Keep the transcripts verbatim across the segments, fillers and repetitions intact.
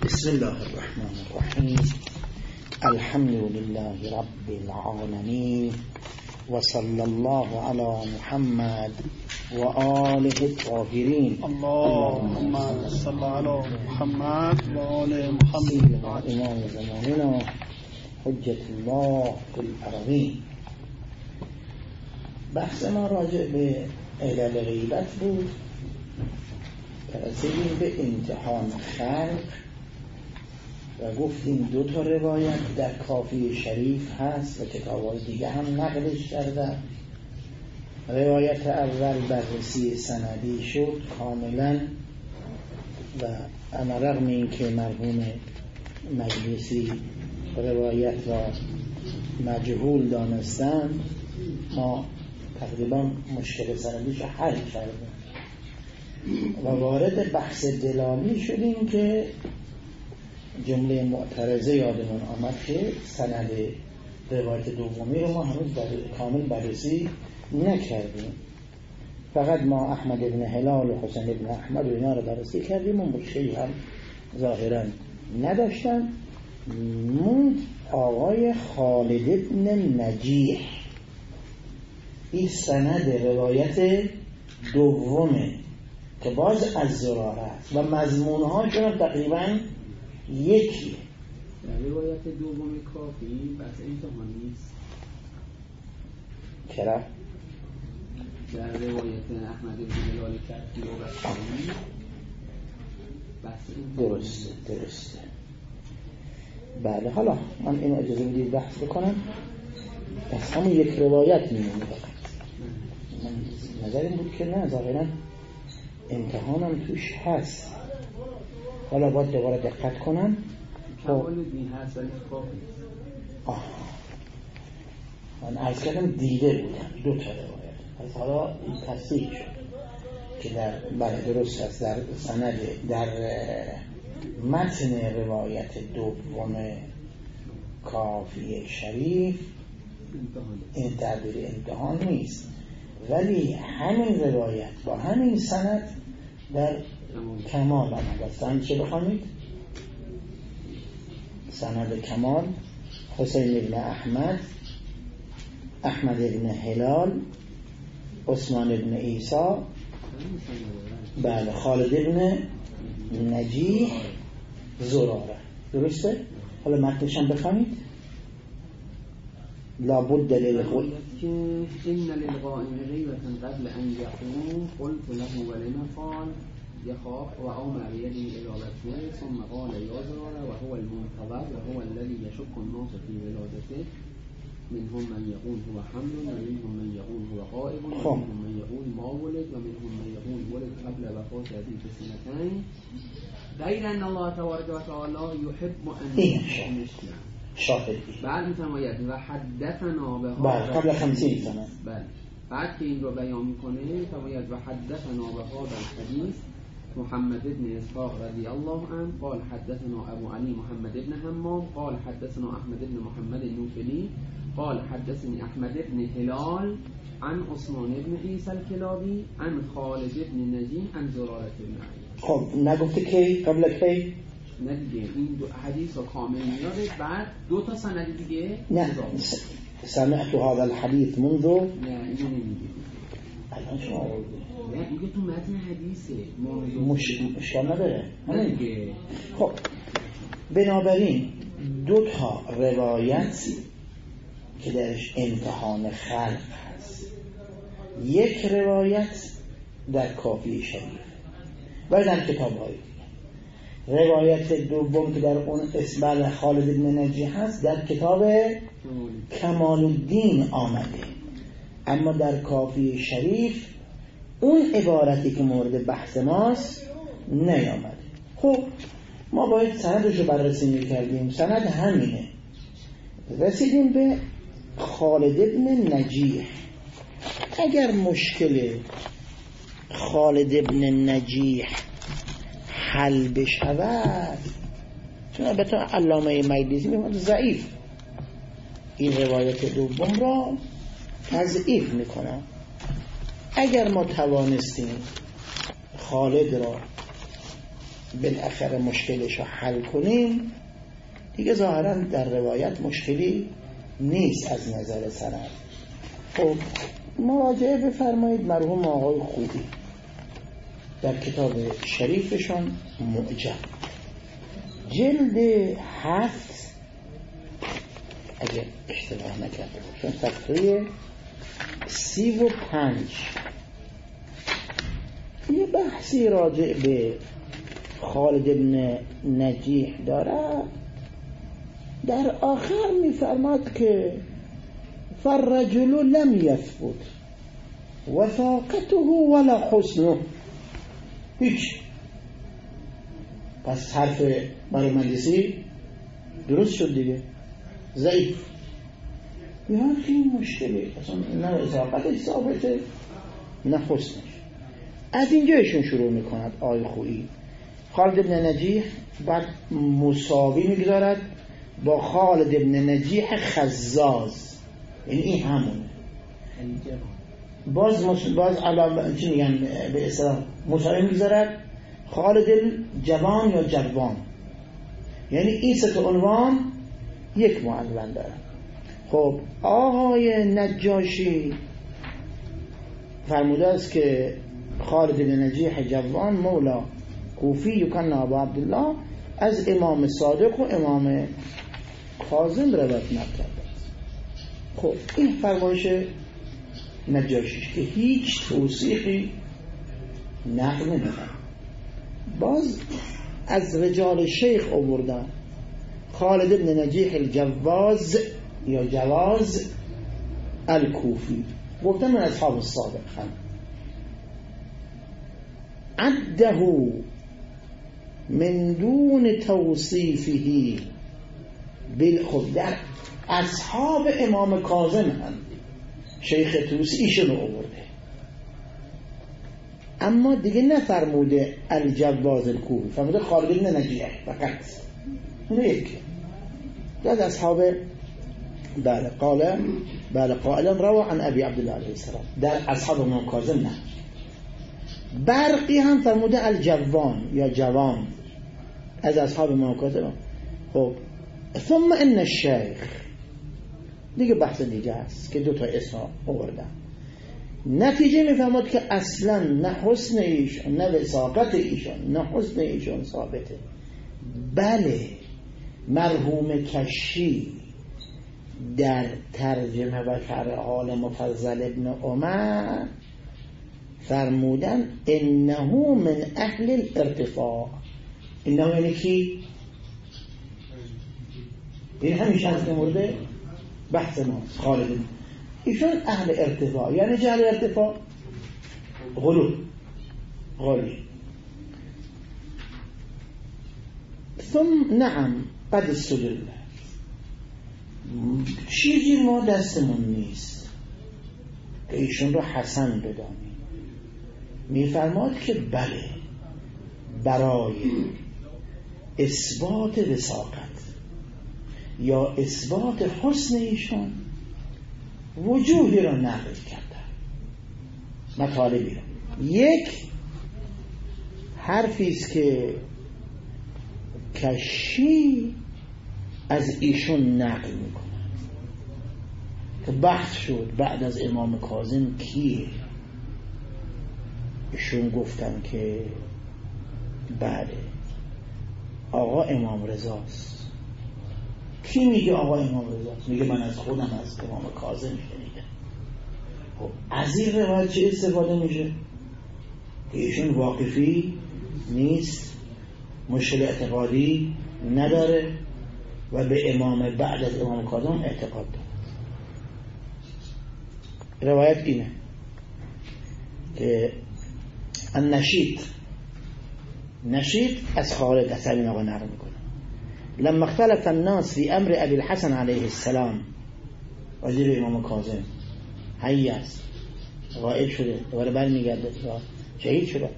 بسم الله الرحمن الرحیم. الحمد لله رب العالمین و صلی الله علی محمد و آله الطاهرین. اللهم صل علی محمد و آل محمد. امام زماننا حجت الله فی الارضین. بحث ما راجع به علل غیبت بود. رسیدیم به امتحان خلق و گفتیم دو تا روایت در کافی شریف هست و کتاب‌های دیگه هم نقلش کردن. روایت اول بررسی سندی شد کاملا و اما رغم این که مرحوم مجلسی روایت را مجهول دانستن، ما تقریبا مشکل سندیش رو حل کردیم و وارد بحث دلالی شدیم که جمله معترضه یادمون آمد که سند روایت دومی رو ما هنوز کامل بررسی نکردیم. فقط ما احمد ابن هلال و حسین ابن احمد و اینا رو بررسی کردیم و مشکلی هم ظاهرا نداشتن. موند آقای خالد ابن نجیح، این سند روایت دومه که باز از زراره است و مضمون‌هاشون هم تقریبا یکیه. در روایت دوم کافی بس امتحان نیست. چرا؟ در روایت احمد بن هلال کفی و بسانی بس درسته درسته. بله، حالا من اینو اجازه بدید بحث بکنم. پس همون یک روایت میمونه. من نظر این بود که نه، ظاهرا امتحانم توش هست. حالا باید دوباره دقت کنم. کمال دین هست ولی کافی. آه من عرض کردم دیده بودم دو تا روایت. پس حالا این تصدیق شد که در بله درست هست. در سند در متن روایت دوم کافی شریف این تعبیر امتحان نیست، ولی همین روایت با همین سند در کمال آمده. سند چه بخوانید؟ سند کمال حسین ابن احمد، احمد ابن هلال، عثمان ابن عیسی، بله خالد ابن نجیح، زراره. درسته؟ حالا متنش هم بخوانید. لابد للغائب إن للغائب غيبة قبل أن يقوم قلت له ولما قال يخاف وأومى بيده إلى بطنه ثم قال يا زرارة وهو المنتظر وهو الذي يشك الناس في ولادته منهم من يقول هو حمل ومنهم من يقول هو غائب ومنهم من يقول ما ولد ومنهم من يقول ولد قبل وفاة أبيه بسنتين غير أن الله تبارك وتعالى يحب أن يشهد شاهدی. بعد می‌فرماید و حدثنا به بعد قبل خمسین سنه. بله. بعد که این رو بیان می‌کنه می‌فرماید و حدثنا به هذا الحديث محمد بن اسحاق رضی الله عنه قال حدثنا ابو علي محمد بن حمام قال حدثنا احمد بن محمد النوفلي قال حدثني احمد بن هلال عن عثمان بن عيسى الكلابي عن خالد بن نجيح عن زرارة بن عياش. خب نگفته کی قبل کی؟ نه دیگه این دو حدیث رو کامل میاره. بعد دو تا سند دیگه نه سمعت هذا الحديث منذ نه اینو نمیگه. الان شما نه دیگه تو متن حدیثه مش... مشکل نداره. نه دیگه. خب بنابراین دو تا روایت که درش امتحان خلق هست، یک روایت در کافی شریف و در کتاب های روایت دوم که در اون اسم خالد بن نجیح هست در کتاب کمال الدین آمده، اما در کافی شریف اون عبارتی که مورد بحث ماست نیامده. خب ما باید سندش رو بررسی میکردیم. سند همینه. رسیدیم به خالد بن نجیح. اگر مشکل خالد بن نجیح حل بشود، چون البته علامه مجلسی میگه ضعیف، این روایت دوم را تضعیف میکنم. اگر ما توانستیم خالد را بالاخره مشکلش رو حل کنیم دیگه ظاهرا در روایت مشکلی نیست از نظر سند. خب مراجعه بفرمایید مرحوم آقای خوبی در کتاب شریفشون معجم جلد هفت اگه اشتباه نکرده باشم صفحه سی و پنج یه بحثی راجع به خالد بن نجیح داره. در آخر میفرماد که فالرجل لم يثبت وثاقته ولا حسنه، هیچ. پس حرف برای مجلسی درست شد دیگه، ضعیف. یعنی خیلی مشکلی اصلا نه وثاقتش ثابته نه حسنش. از اینجا ایشون شروع میکند آی خویی خالد بن نجیح بعد مساوی میگذارد با خالد بن نجیح خزاز، یعنی این همونه. باز مش... باز علامه چی میگن به اصطلاح مساوی میگذارد خالد جوان یا جوان، یعنی این سه تا عنوان یک معلم داره. خب آقای نجاشی فرموده است که خالد بن نجیح جوان مولا کوفی یکن ابو عبدالله از امام صادق و امام کاظم روایت نکرده. خب این فرمایش نجاشیش که هیچ توصیحی نقل نمی‌کنه. باز از رجال شیخ آوردن خالد بن نجیح الجواز یا جواز الکوفی، گفتن من اصحاب الصادق هم عده من دون توصیفه بل. خب در اصحاب امام کاظم هم شیخ توسی ایشون آورده، اما دیگه نفرموده الجواز الکوفی، فرموده خالد بن نجیح فقط. اون یکی از اصحاب بله قال بله قائلا روى عن ابي عبد الله علیه السلام. در اصحاب امام کاظم نه. برقی هم فرموده الجوان یا جوان از اصحاب امام کاظم. خب ثم ان الشیخ دیگه بحث دیگه است که دو تا اسم آوردن. نتیجه میفهمد که اصلا نه حسن ایشون نه وثاقت ایشون نه حسن ایشون ثابته. بله مرحوم کشی در ترجمه و شرح حال مفضل ابن عمر فرمودن انه من اهل الارتفاع. انه یعنی کی؟ این همیشه از مورد بحث ما خالد ایشون اهل ارتفاع. یعنی چه اهل ارتفاع؟ غلو غلی. ثم نعم قد استدل، چیزی ما دستمون نیست که ایشون رو حسن بدانیم. میفرماد که بله برای اثبات وثاقت یا اثبات حسن ایشون وجوهی را نقل کردن، مطالبی را. یک حرفی است که کشی از ایشون نقل میکنه که بحث شد بعد از امام کاظم کیه. ایشون گفتن که بله آقا امام رضاست. کی میگه آقا امام رضاست؟ میگه من از خودم از امام کاظم شنیدم. خب از این روایت چه استفاده میشه؟ که ایشون واقفی نیست، مشکل اعتقادی نداره و به امام بعد از امام کاظم اعتقاد داره. روایت اینه که النشید نشید از خالد از همین آقا نقل میکنه لما اختلف الناس في امر ابي الحسن عليه السلام وزیر امام کاظم حی است غائب شده دوباره برمیگرده شهید شده.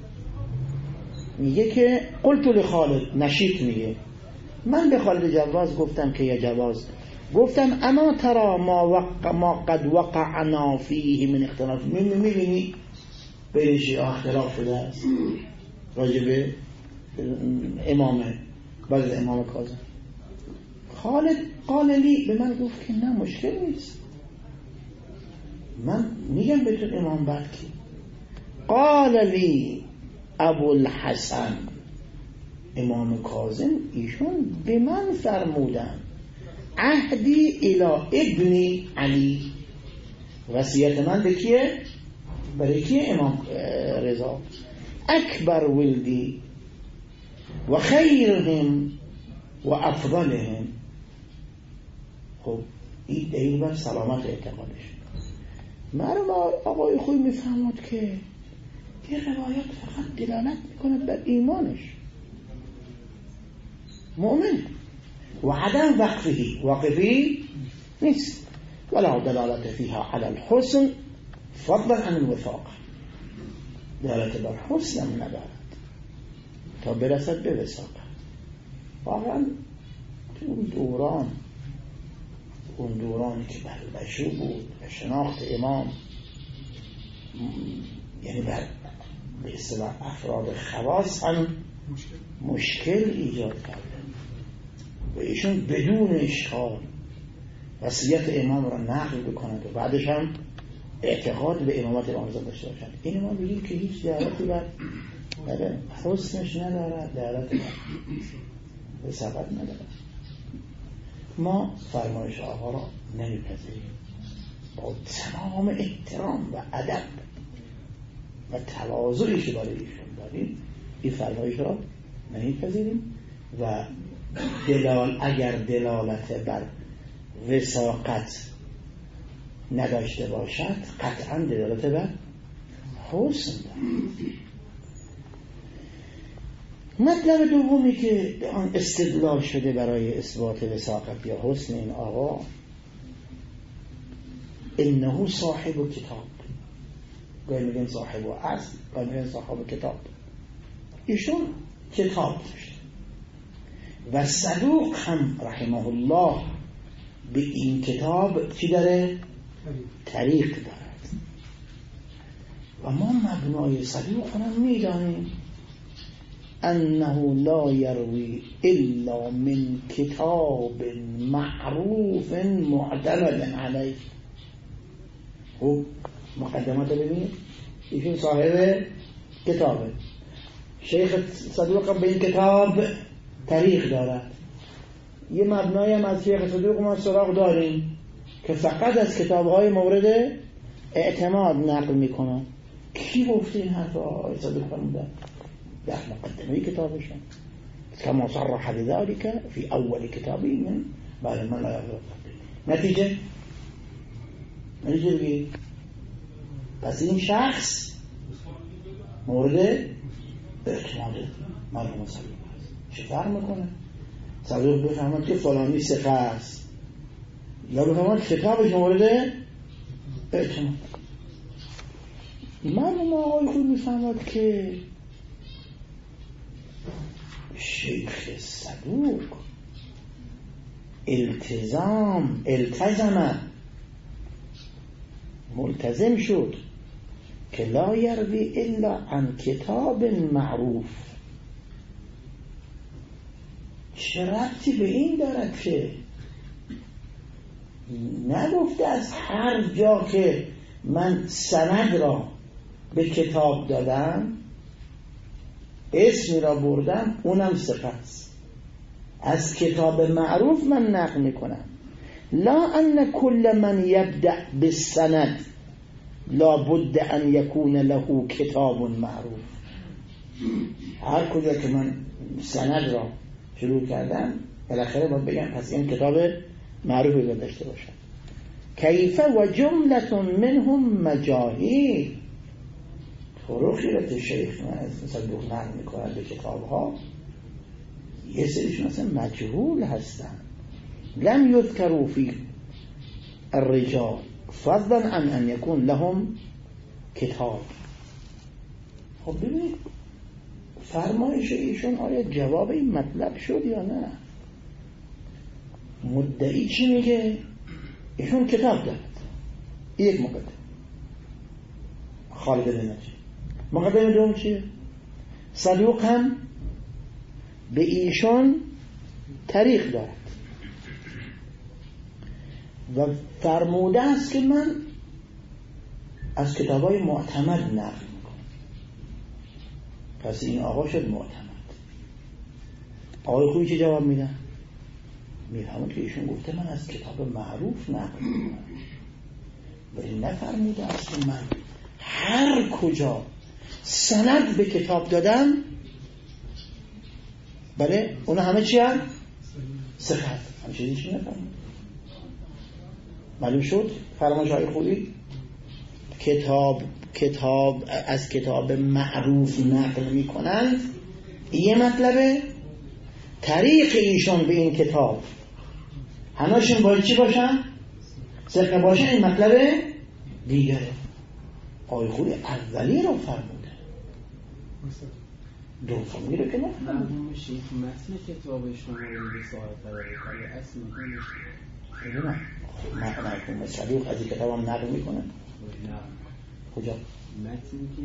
میگه که قلت لخالد، نشید میگه من به خالد جواز گفتم که یا جواز گفتم اما ترى ما وقع ما قد وقعنا فيه من اختلاف. میبینی بین شیعه اختلاف شده است راجبه امامه بعد از امام کاظم. خالد قال لی به من گفت که نه مشکل نیست، من میگم به تو امام بعد کی. قال لی ابوالحسن امام کاظم ایشون به من فرمودن عهدی الی ابن علی، وصیت من به کیه؟ برای کیه؟ امام رضا. اکبر ولدی و خیرهم و افضلهم. خب این دلیل بر سلامت اعتقادش. مرم آقای خوی میفهمد که این روایات فقط دلالت میکنه بر ایمانش، مؤمن و عدم وقفه واقفی نیست، ولا دلالت فيها على الحسن فضلا عن الوفاق، دلالت بر حسن هم ندارد تا برسد به وثاقت. واقعا تو اون دوران اون دورانی که بلبشو بود و شناخت امام یعنی بر به اصطلاح افراد خواص هم مشکل ایجاد کرده و ایشون بدون اشکال وصیت امام را نقل بکنند و بعدش هم اعتقاد به امامت امام داشته باشند. این ما بگیم که هیچ دلالتی بر حسنش ندارد، دلالتی بر وثاقت ندارد. ما فرمایش آقا را نمیپذیریم، با تمام احترام و ادب و تواضعی که برای ایشون داریم این فرمایش را نمیپذیریم و دلال اگر دلالت بر وثاقت نداشته باشد قطعا دلالت بر حسن دارد. مطلب دومی که به آن استدلال شده برای اثبات وثاقت یا حسن این آقا، انه صاحب کتاب، گاهی میگن صاحب و اصل، گاهی میگن صاحب کتاب. ایشون کتاب داشت و صدوق هم رحمه الله به این کتاب چی داره؟ طریق دارد و ما مبنای صدوق هم میدانیم انه لا يروي الا من کتاب معروف معتمد علیه. خب مقدمات ببینید، ایشون صاحب کتابه، شیخ صدوق به این کتاب طریق دارد. یه مبنای هم از شیخ صدوق ما سراغ داریم که فقط از کتابهای مورد اعتماد نقل میکنن. کی گفته این حرف آقای صدوق فرمودن؟ در مقدمه کتابشون كما صرح بذلك في اول كتابه من بعد ما لا يغلط. نتیجه نتیجه بگید پس این شخص مورد اعتماد مرحوم صدوق است. چه فرق میکنه؟ صدوق بفهمد که فلانی ثقه است یا بفهمد کتابش مورد اعتماد. مرحوم آقای خود میفهمد که شیخ صدوق التزام التزم ملتزم شد که لا یروی الا عن کتاب معروف. چه ربطی به این دارد که نگفته از هر جا که من سند را به کتاب دادم اسمی را بردم اونم صفت از کتاب معروف من نقل میکنم. لا ان كل من يبدأ بالسند لا بد ان يكون له کتاب معروف. هر کجا که من سند را شروع کردم بالاخره باید بگم پس این کتاب معروفی را داشته باشم. کیف و جملت منهم مجاهیل. فروخی را که شیخ مثلا دو نقل میکنند به کتاب ها یه سریشون اصلا مجهول هستن. لم یذکروا فی الرجال فضلا عن ان یکون لهم کتاب. خب ببینید فرمایش ایشون آیا جواب این مطلب شد یا نه؟ مدعی چی میگه؟ ایشون کتاب دارد. یک مقدم خالد بن نجی. مقدمه دوم چیه؟ صدوق هم به ایشان طریق دارد و فرموده است که من از کتاب‌های معتمد نقل میکنم. پس این آقا شد معتمد. آقای خویی چه جواب میدن؟ میفهمد که ایشون گفته من از کتاب معروف نقل میکنم، ولی نفرموده است که من هر کجا سند به کتاب دادم بله اونا همه چی هم؟ صحت. همه چیزی چی نفرمود. معلوم شد فرمایش های خویی کتاب کتاب از کتاب معروف نقل میکنند، یه مطلبه طریق ایشان به این کتاب همشون باید چی باشن؟ صدق باشن. این مطلب دیگره. آقای خویی اولی رو فرموده، دومی رو که نه مرحوم شیخ متن کتاب شما رو رسالت برای اصل میکنه نه مرحوم صدوق از این کتاب هم نقل میکنه. نه کجا؟ متنی که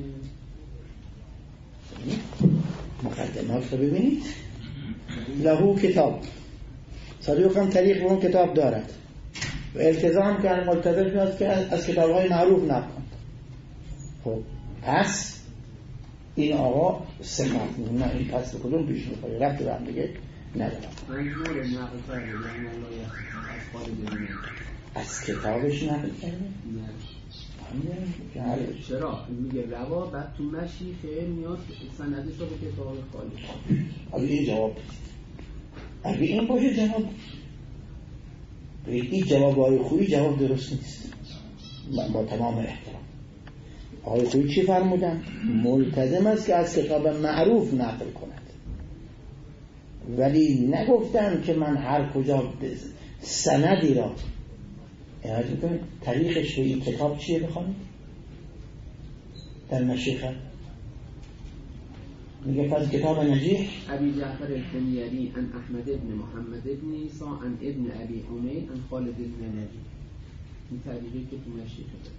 مقدمات رو ببینید. لهو کتاب، صدوق هم طریق به اون کتاب دارد و التزام کرد ملتزم شد که از کتاب‌های معروف نقل کند. خب پس این آقا صحت نه این پس به کدوم پیش می‌خوره ربط به هم دیگه نداره. منظور نقل کرده یعنی از خالد از کتابش نقل کرده؟ نه چرا؟ میگه روا بعد تو مشی خیلی میاد سندش رو به کتاب خالد. اگه این جواب اگه این باشه جواب این جواب آقای خویی جواب درست نیست با تمام احترام. آقای خویی چی فرمودن؟ ملتزم است که از کتاب معروف نقل کند، ولی نگفتن که من هر کجا سندی را عنایت میکنم طریقش به این کتاب چیه بخوانید در مشیخه. میگه پس کتاب نجیح ابی جعفر الحمیری عن احمد ابن محمد ابن عیسی عن ابن ابی عمیر عن خالد ابن نجیح. این طریقی که تو مشیخه داره.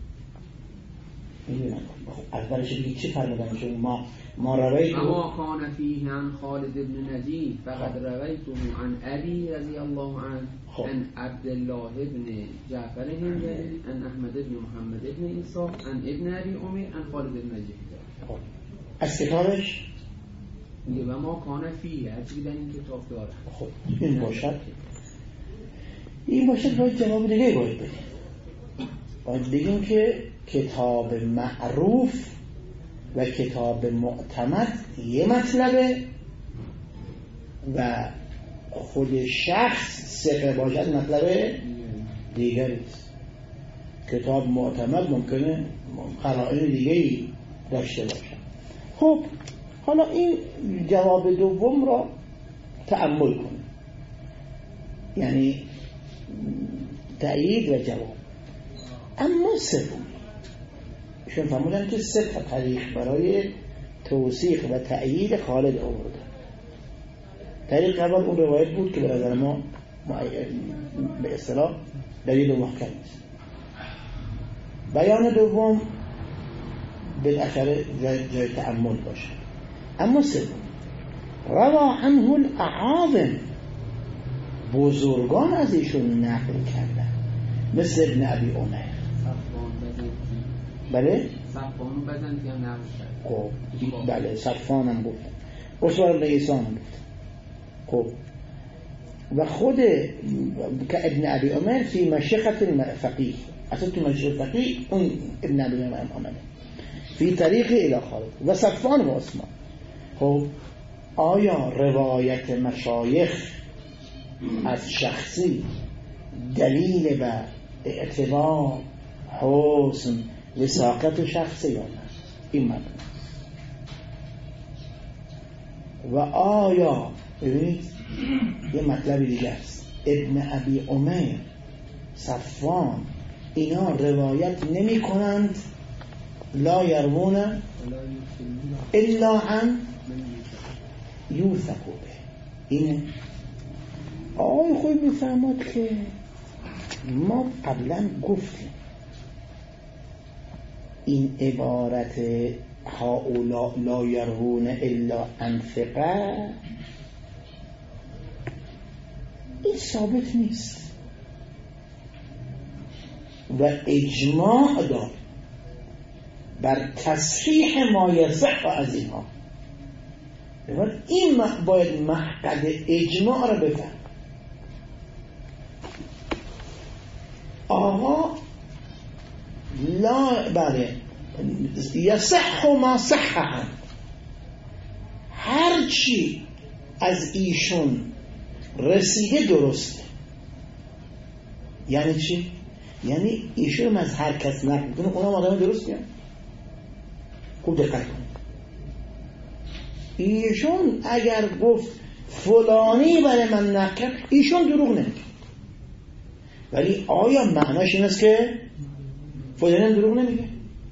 میدونم اولش بگید چی فرمودن؟ چون ما ما روایت اما کان فیه عن خالد ابن نجیح فقد رویته عن ابی رضی الله عنه عن عبدالله ابن جعفر الحمیری عن احمد ابن محمد ابن عیسی عن ابن ابی عمیر عن خالد ابن نجیح. از کتابش میگه و ما کان فیه هر چیزی در این کتاب داره. خب این باشد این باشد باید جواب دیگه باید بدیم. باید بگیم که کتاب معروف و کتاب معتمد یه مطلبه و خود شخص ثقه باشد مطلب دیگری است. کتاب معتمد ممکنه قرائن دیگری داشته باشه. خب حالا این جواب دوم را تأمل کنیم، یعنی تأیید و جواب. اما سوم ایشون فرمودن که سه تا طریق برای توثیق و تأیید خالد آورده. طریق اول اون روایت بود که به نظر ما به اصطلاح دلیل محکم است. بیان دوم بالاخره جای تأمل باشه. اما سوم روا عنه الاعاظم، بزرگان از ایشون نقل کردن مثل ابن ابی عمیر. بله صفوان بزنتی هم نقل کرد. خب بله صفوان هم گفت، اسوار ابن عیسی هم گفت. خب و خود که ابن ابی عمیر فی مشیخت فقیه، اصلا تو مشیخت فقیه اون ابن ابی عمیر آمده فی طریق الی خالد و صفوان و عثمان. خب آیا روایت مشایخ از شخصی دلیل بر اعتبار حسن وثاقت شخصی یا نه؟ این مطلب. و آیا ببینید یه مطلب دیگه است، ابن ابی عمیر صفوان اینا روایت نمی کنند لا یروون الا عن یوثق به. اینه آقای خوی میفهمد که ما قبلا گفتیم این عبارت هؤلاء لا يرون الا انفقه، این ثابت نیست و اجماع دار بر تصحیح ما یصح از اینها. این باید محقد اجماع را بفهم. آقا لا بله یصح ما صححا، هرچی از ایشون رسیده درسته. یعنی چی؟ یعنی ایشون از هر کس نقل میکنه اونم آدم درست میاد. خوب دقت کنید، ایشون اگر گفت فلانی برای من نقل کرد ایشون دروغ نمیگه، ولی آیا معناش این است که فلانی دروغ نمیگه؟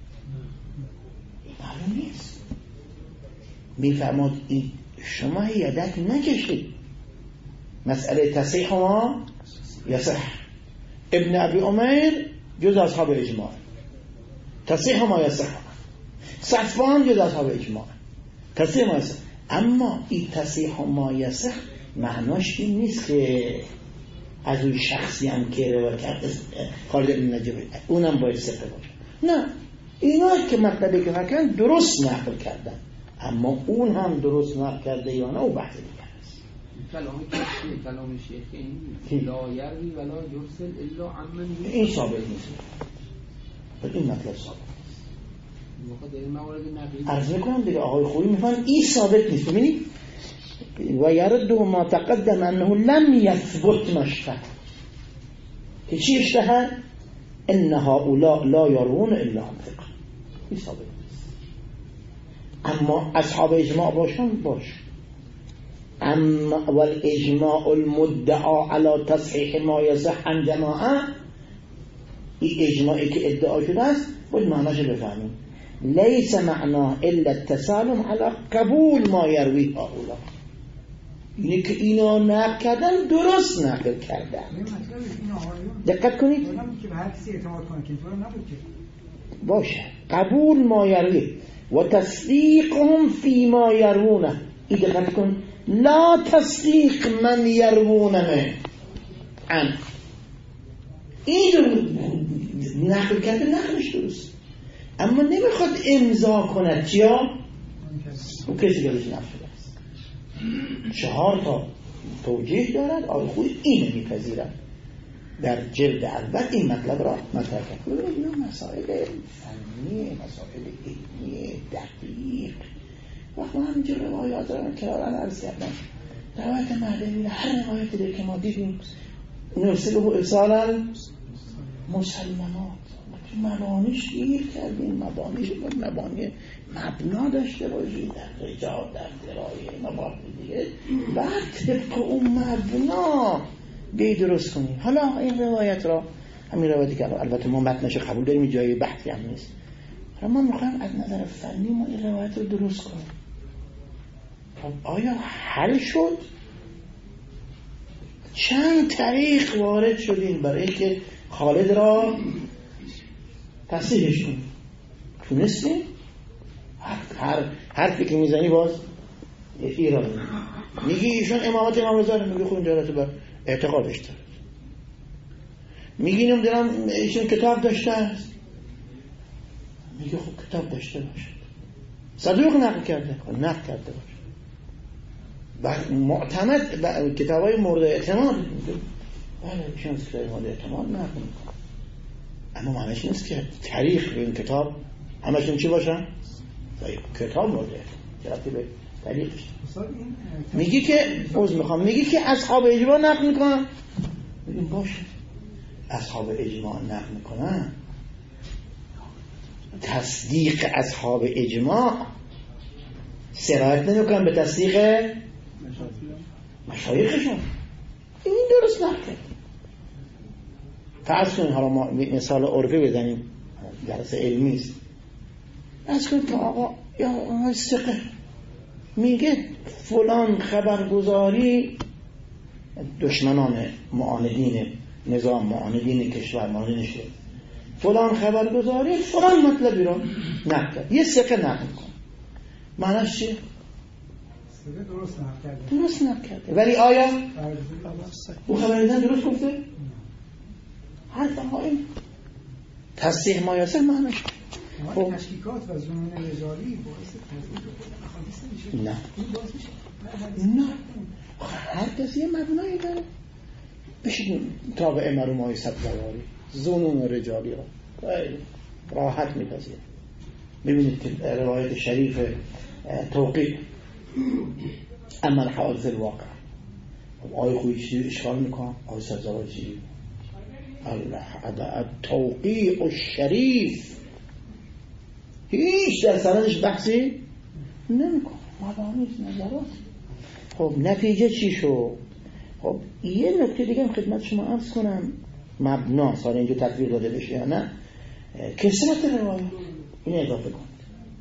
معلوم نیست. میفرماد این شما یادت نکشید مسئله تصحیح ما یصح. ابن ابی عمیر جز اصحاب اجماع، تصحیح ما یصح. صفوان جز اصحاب اجماع، تصحیح ما یصح. اما این تصحیح ما یصح معناش این نیست که از اون شخصی هم که روایت کرد خالد بن نجیب اونم باید ثقه باشه. نه، اینا که مطلبی که نکردن درست نقل کردن، اما اون هم درست نقل کرده یا نه او بحث دیگه است. کلام کسی کلام شیخ این لا یروی ولا یرسل الا عمن، این ثابت نیست. این مطلب ثابت عرض میکنم دیگه. آقای خویی میفهمن این ثابت نیست. ببینید و یرد ما تقدم انه لم یثبت مشتهر، که چی اشتهر؟ ان هؤلاء لا يرون الا انفقه. این ثابت نیست. اما اصحاب اجماع باشن باش. اما والاجماع المدعا على تصحیح ما یصح عن جماعه، این اجماعی که ادعا شده است باید معناش بفهمیم. لیس معناه الا التسالم على قبول ما یروی هؤلاء، اینه که اینا نقل کردن درست نقل کردن. دقت کنید باشه. قبول ما یروی و تصدیقهم فی ما یرونه. این دقت کن، لا تصدیق من یرونه عن، این نقل کرده نقلش درست، اما نمیخواد امضا کند چیا؟ اون کسی که روش نقل شده است. چهار تا توجیه دارد. آقای خویی اینو میپذیرد در جلد اول این مطلب را مطرح کرد. اینا مسائل فنی، مسائل علمی دقیق. وقت ما همینجا روایات را کرارن عرض کردم. روایت مهدوی هر روایتی در که ما دیدیم نرسله ارسالا مسلمات، مبانیش گیر کردیم. مبانیش مبانی مبنا داشته باشید در رجال، در درایه مبانی دیگه، بعد طبق اون مبنا بی درست کنیم. حالا این روایت را، همین روایتی که البته ما متنش قبول داریم، جای بحثی هم نیست، حالا ما میخوایم از نظر فنی ما این روایت رو درست کنیم. خب آیا حل شد؟ چند طریق وارد شدیم برای که خالد را تصحیحش کنیم؟ تونستیم؟ هر حرفی که میزنی باز ایران میگی ایشون امامت امام رضا رو میگی خون جارت بر اعتقادش دارد، میگی نمیدونم ایشون کتاب داشته است، میگی خب کتاب داشته باشد. صدوق نقل کرده، خب نقل کرده باشه. بعد معتمد کتاب های مورد اعتماد میگه بله ایشون از کتاب مورد اعتماد نقل میکنه، اما معنیش نیست که تاریخ به این کتاب همشون چی باشن؟ کتاب مورد اعتماد به تاریخش. میگی که عوض میخوام میگی که اصحاب اجماع نقل میکنن، میگیم باشه اصحاب اجماع نقل میکنن، تصدیق اصحاب اجماع سرایت نمیکنن به تصدیق مشایخشون. این درست نقل کرد. فرض کنید حالا ما مثال عرفی بزنیم، درس علمی است. فرض کنید که آقا یا آقا ثقه میگه فلان خبرگزاری دشمنان معاندین نظام، معاندین کشور، معاندین شد، فلان خبرگزاری فلان مطلبی رو نقل کرد، یه سکه نقل کن، معنیش چیه؟ درست نقل کرده درست نقل کرده، ولی آیا او خبر دیدن درست گفته؟ حرف های تصحیح ما یاسر معنیش خب تشکیکات و ظنون رجالی باعث تضعیف خود احادیث نمیشه. نه این باعث میشه نه هر کسی یه مبنایی داره. بشید تابع مرحوم سبزواری ظنون رجالی را راحت میپذیره. ببینید که روایت شریف توقیع اما الحوادث الواقع، آیه خویی چیزی اشکال میکنم، آیه سبزواری چیزی التوقیع الشریف هیچ در سندش بحثی نمیکنه، مباحث نظرات. خب نتیجه چی شد؟ خب یه نکته دیگه هم خدمت شما عرض کنم، مبنا سال اینجا تطبیق داده بشه یا نه، کثرت روایت این اضافه کنید.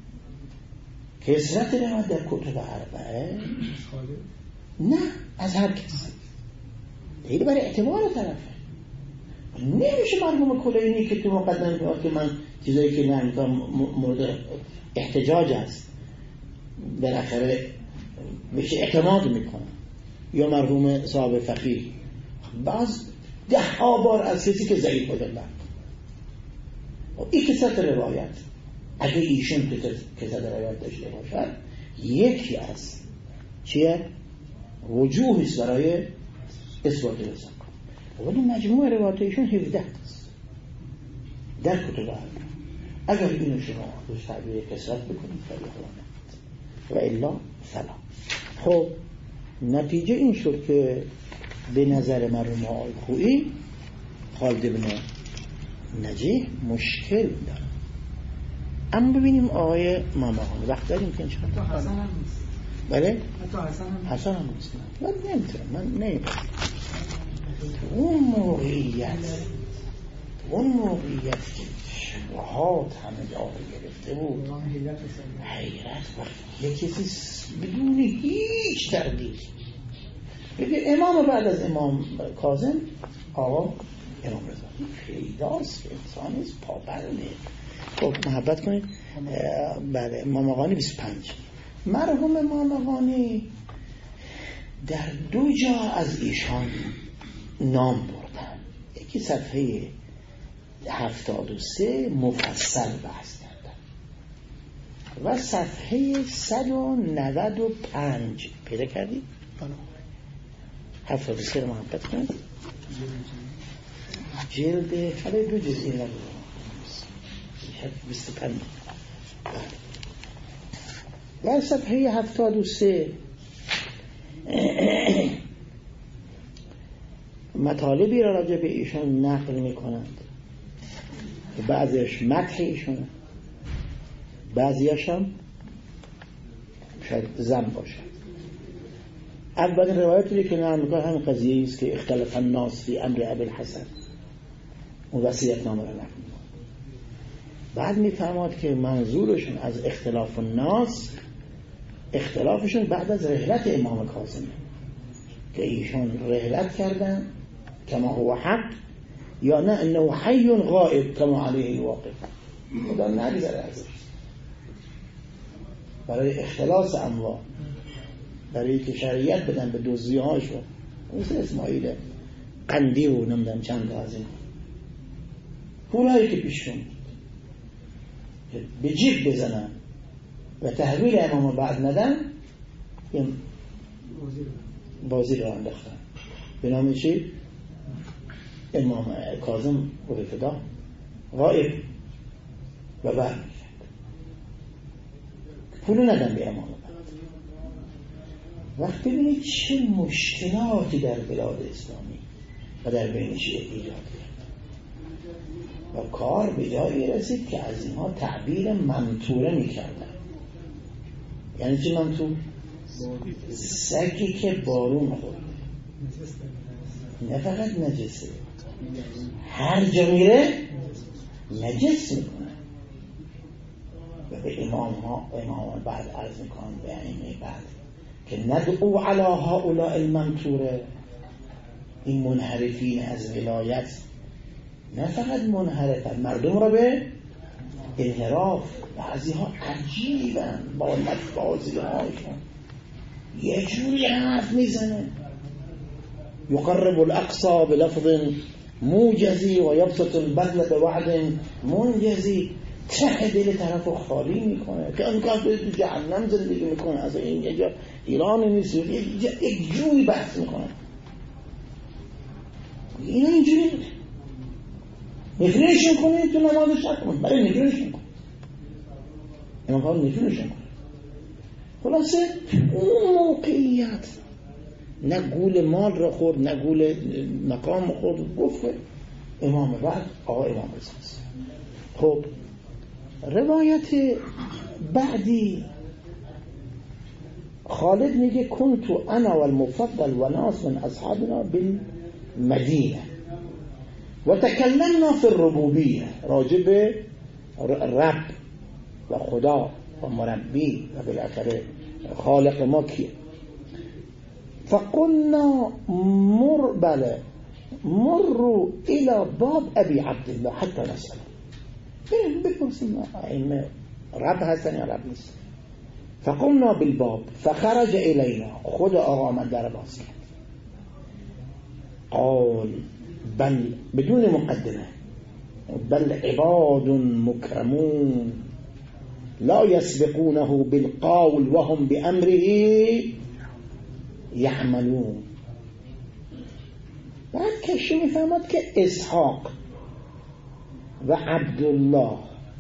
کثرت روایت در کتب اربعه نه از هر کسی دیگه برای اعتبار طرفه. نمیشه مرحوم کلینی که تو مقدمه میاد که من چیزایی که نمیدونم مورد احتجاج است بالاخره بهش اعتماد میکنم، یا مرحوم صاحب فقیه بعض ده ها بار از کسی که ضعیف بوده بعد این کثرت روایت اگه ایشون کثرت روایت داشته باشد یکی از چیه؟ وجوهی است برای اثبات رسالت. ولی مجموع روایت ایشون هفده است در کتب اربعه. اگر اینو شما روش تعبیر کثرت بکنید و الا سلام. خب نتیجه این شد که به نظر مرحوم آقای خویی خالد بن نجیح مشکل داره. اما ببینیم آقای ماماهانی وقت داریم که انشاءالله حتی حسن هم نیست. بله؟ حتی حسن هم نیست. حسن هم نیست. من نمیتونم من نمیتونم اون موقعیت اون موقعیت که شبهات همه جا گرفته بود حیرت وقت یک کسی بدون هیچ تردید بگه امام بعد از امام کاظم آقا امام رضا پیداست که انسانیست پاپرنه. خب محبت کنید. بله ماماغانی بیست و پنج مرحوم ماماغانی در دو جا از ایشان نام بردن. یکی صفحه هفتاد و سه مفصل بحث کردن و صفحه صد و نود و پنج پیدا کردید؟ هفتاد و سه رو محبت کنید. جلد حالا دو جزئی نبود بیست و پنج و صفحه هفتاد و سه مطالبی را راجع به ایشان نقل می کنند که بعضیش مدح ایشونه، بعضیش هم شاید ذم باشد. اولین روایتی که نقل میکنه همین قضیه است که اختلاف الناس فی امر ابی الحسن، اون وصیت نامه را نقل میکنه. بعد میفهمد که منظورشون از اختلاف الناس اختلافشون بعد از رحلت امام کاظم که ایشون رحلت کردن کما هو حق یا نه انه حی غائب کما علیه واقع. خدا نگذره ازش برای اختلاس اموال، برای که شریعت بدن به دزدی‌هاشون، مثل اسماعیل قندی و نمیدونم چند تا از این پولایی که پیششون که به جیب بزنن و تحویل امام بعد ندن این بازی رو انداختن به نام چی؟ امام کاظم و فدا غائب و بعد پولو ندن به امام بعد. وقتی ببینید چه مشکلاتی در بلاد اسلامی و در بین شیعه ایجاد کرد و کار به جایی رسید که از اینها تعبیر منطوره میکردن. یعنی چی منطور؟ سگی که بارون خورده، نه فقط نجسه، هر جا میره نجس میکنه. و به امام ها امام بعد عرض میکنن به ائمه بعد که ندعو علی هؤلاء المنطوره، این منحرفین از ولایت نه فقط منحرفن، مردم را به انحراف. بعضی ها عجیبن با لفظی هاشون، یه جوری حرف میزنه، یقرب الاقصا بلفظ موجزی و یبسط البذل بوعد منجزی. ته دل طرف خالی میکنه که انگار به تو جهنم زندگی میکنه، از این یه جا ایرانی نیست، یک جوری بحث میکنه. اینا اینجوری نفرینشون کنه تو نماز شب کنه، برای نفرینشون کنه، اینا کار نفرینشون کنه. خلاصه اون موقعیت نه گول مال را خورد، نه گول مقام خورد، گفت امام بعد آقا امام رضاست. خب روایت بعدی خالد میگه كنت انا والمفضل وناس من اصحابنا بالمدینه و تکلمنا فی الربوبیه، راجب رب و خدا و مربی و بالاخره خالق ما کیه. فقلنا مر بله مروا الى باب ابي عبد الله حتى نسأله، بپرسیم این رب هستن یا رب نیست. فقمنا بالباب فخرج الینا، خود آقا من در باز کرد. قال بل، بدون مقدمه، بل عباد مکرمون لا يسبقونه بالقول وهم بأمره يعملون. بعد کشی میفهمد که اسحاق و عبدالله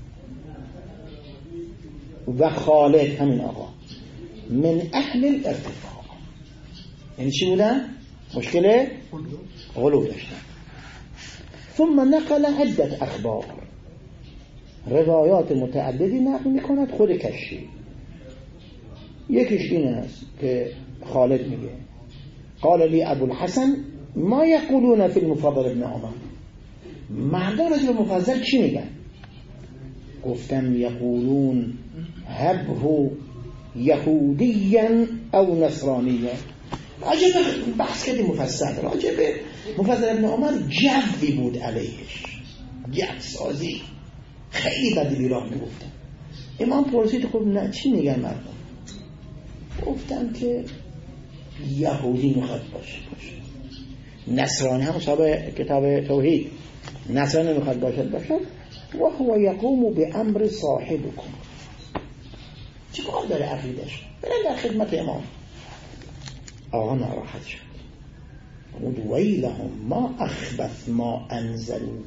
و خالد همین آقا من اهل الارتفاع، یعنی چی بودن؟ مشکل غلو داشتن. ثم نقل عدت اخبار، روایات متعددی نقل میکند خود کشی. یکیش این است که خالد میگه قال لی ابو الحسن ما یقولون فی المفضل ابن عمر، مردم رجل مفضل چی میگن؟ گفتم یقولون هبه یهودیا او نصرانیا. راجب بحث کردی مفصل، راجب مفضل ابن عمر جوی بود علیهش، جو سازی خیلی بدی بیراه میگفتن. امام پرسید خب نه چی میگن مردم؟ گفتم که یهودی میخواد باشه باشه، نصرانی هم صاحب کتاب توحید، نصرانی میخواد باشد باشد و هو یقوم به امر صاحبکم. چی کار داره عقیدش؟ برن در خدمت امام. آقا ناراحت شد، قود ویلهم ما اخبث ما انزلوا.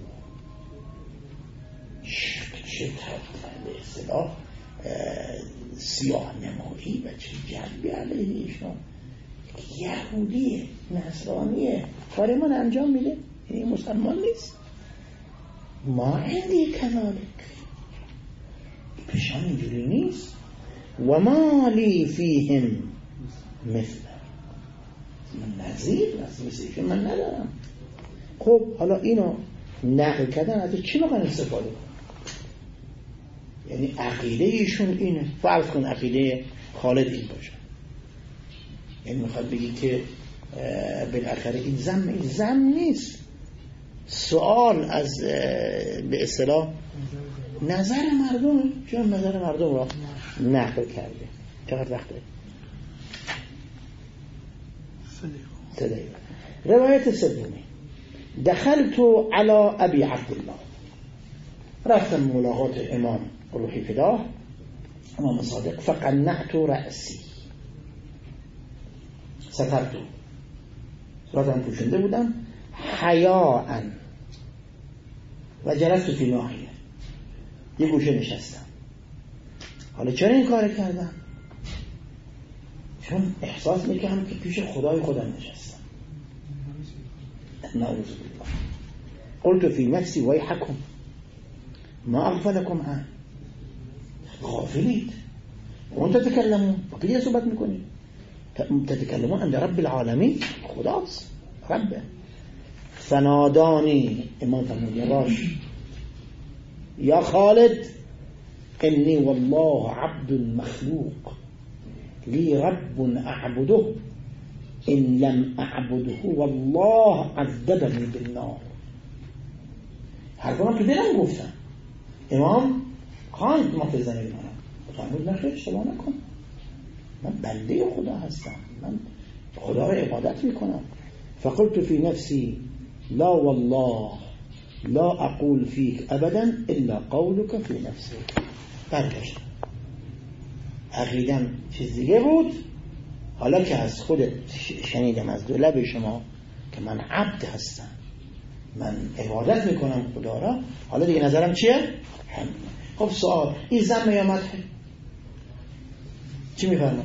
چه به اصطلاح سیاه نمایی و چه جلبی علیه ایشون، یهودیه نصرانیه کار من انجام میده، این مسلمان نیست. ما عندی کذالک، پیشان اینجوری نیست. و ما لی فیهم مثل، من نظیر مثل من ندارم. خب حالا اینو نقل کردن از چی میخوان استفاده کنن؟ یعنی عقیده ایشون اینه، فرض کن عقیده خالد این باشه، یعنی میخواد بگی که بالاخره این زم این زم نیست، سوال از به اصطلاح نظر مردم، چون نظر مردم را نقل کرده. چقدر وقته؟ سه دقیقه. روایت سومی دخلت على ابي عبدالله، رفتم ملاقات امام روحی فداه امام صادق، فقنعت رأسی، سترتو، صورتم پوشنده بودم، حیاء و جلست فی ناحیه، یه گوشه نشستم. حالا چرا این کار کردم؟ چون احساس میکنم که پیش خدای خودم نشستم. نعوذ بالله. قلت فی نفسی ویحکم ما اغفلکم عن، غافلید وانت تتكلمون وكذا صحبت میکنید، تتكلمون عند رب العالمين، خداست ربه. فنادانی، امام فرمود یواش یا خالد انی والله عبد مخلوق لی رب اعبده ان لم اعبده والله عذبني بالنار. حرفا تو دلم گفتم. امام خان ما فزنه بیمانم فرمود نخیر اشتباه نکن، من بنده خدا هستم، من خدا را عبادت میکنم. فقلت فی نفسی لا والله لا اقول فیک ابدا الا قولك فی نفسی. برگشت عقیدم چیز دیگه بود، حالا که از خودت شنیدم از دو لب شما که من عبد هستم، من عبادت میکنم خدا را، حالا دیگه نظرم چیه؟ همین. خب سوال این ذم یا مدح؟ چی میفرمان؟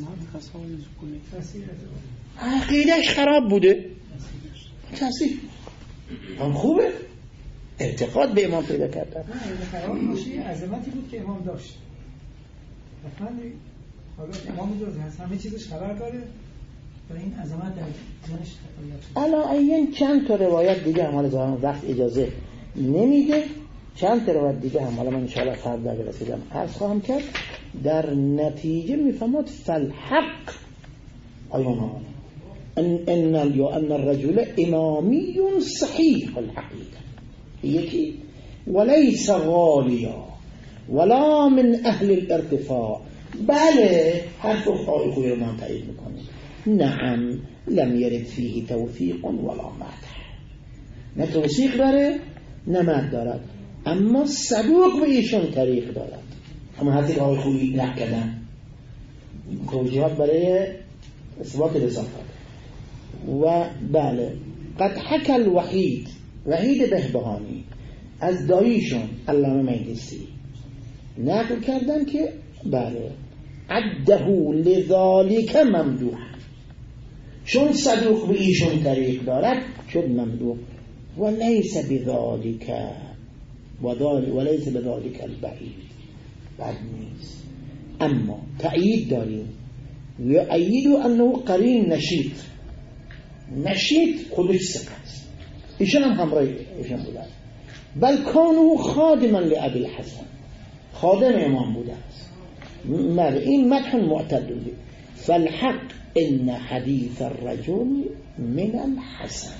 عقیدش خراب بوده، تصیح هم خوبه، اعتقاد به امام پیدا کردن. نه خراب ناشی عظمتی بود که امام داشت. حتما حالا امام جز هست، همه چیزش خبر داره و این عظمت در جانش الان این چند تا روایت دیگه هم حالا زمان وقت اجازه نمیده، چند تا روایت دیگه هم حالا من انشاءالله فردا اگه رسیدم عرض خواهم کرد. در نتیجه میفهمد فالحق ایونا ان ان یا ان الرجل امامی صحیح الحقیقه یکی وليس غالیا ولا من اهل الارتفاع. بله حرف خواهی خوی رو من تایید میکنه. نعم لم يرد فيه توفیق ولا مدح، نه توثیق داره نه مدح دارد، اما صدوق به ایشون طریق دارد. اما حرفی که خواهی خوی نکردن توجیهات برای اثبات رسالت. و بله قد حکى الوحید وحید بهبهانی از داییشون علامه مجلسی نقل کردن که بله عده لذالک ممدوح، چون صدوق به ایشون طریق دارد شد ممدوح. و لیس بذالک و لیس بذالک البعید، بد نیست. اما تأیید داریم یؤید انه قرین نشید، نشید خودش ثقه است، ایشون هم همراه ایشون بودن. بل کانو خادما لابی الحسن، خادم امام بوده است. این مدح معتدل. فالحق ان حدیث الرجل من الحسن.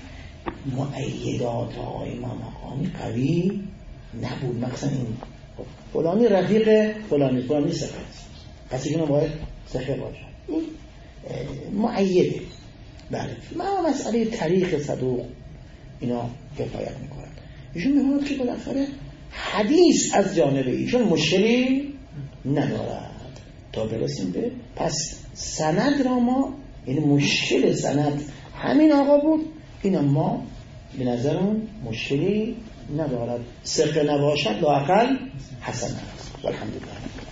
مؤیدات آقای امام مقامی قوی نبود، مثلا این فلانی رفیق فلانی فلانی ثقه است، پس ایشون باید ثقه باشه، این مؤیده. بله ما مسئله تاریخ صدوق اینا کفایت میکنه. ایشون میگوید که بالاخره حدیث از جانب ایشون مشکلی ندارد تا برسیم به پس سند را ما، یعنی مشکل سند همین آقا بود، این ما به نظرمون مشکلی ندارد، ثقه نباشد لااقل حسن است. والحمدلله.